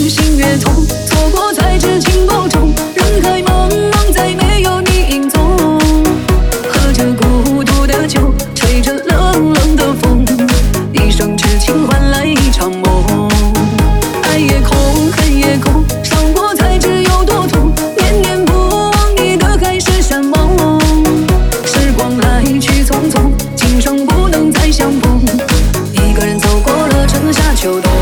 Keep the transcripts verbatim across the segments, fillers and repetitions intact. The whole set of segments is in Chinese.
心越痛，错过才知情薄重。人海茫茫，再没有你影踪。喝着孤独的酒，吹着冷冷的风，一生痴情换来一场梦。爱也空，恨也空，伤过才知有多痛。念念不忘你的海誓山盟。时光来去匆匆，今生不能再相逢。一个人走过了春夏秋冬。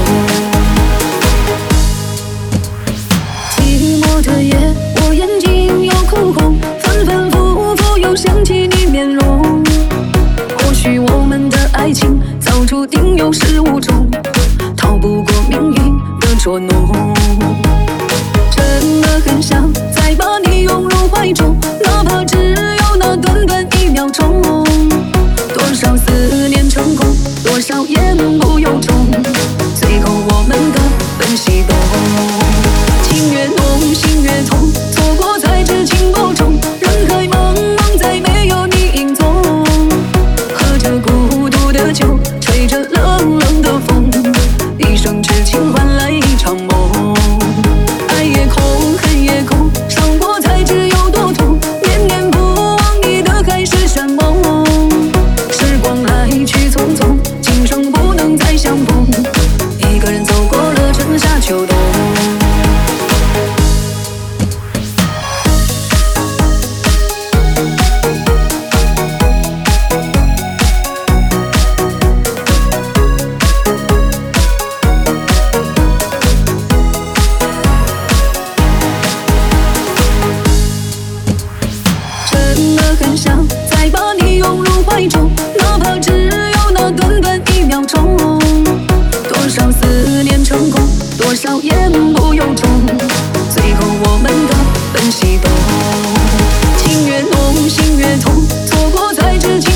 寂寞的夜，我眼睛有哭红，反反复复又想起你面容。或许我们的爱情早注定有始无终，逃不过命运的捉弄。真的很想再把你拥入怀中，哪怕只有那短短一秒钟。多少思念成空，多少言不由衷，最后我们各奔西东。情越浓，心越痛，错过才知情薄重。人海茫茫，再没有你影踪。喝着孤独的酒，吹着冷冷的风，一生痴情换来一场梦。爱也空，恨也空，伤过才知有多痛。念念不忘你的海誓山盟。时光来去匆匆，今生不能再相逢。一个人走过了春夏秋冬。真的很想再把你拥入怀中，哪怕只有那短短一秒钟。多少思念成空，多少言不由衷，最后我们各奔西东。情越浓，心越痛，错过才知情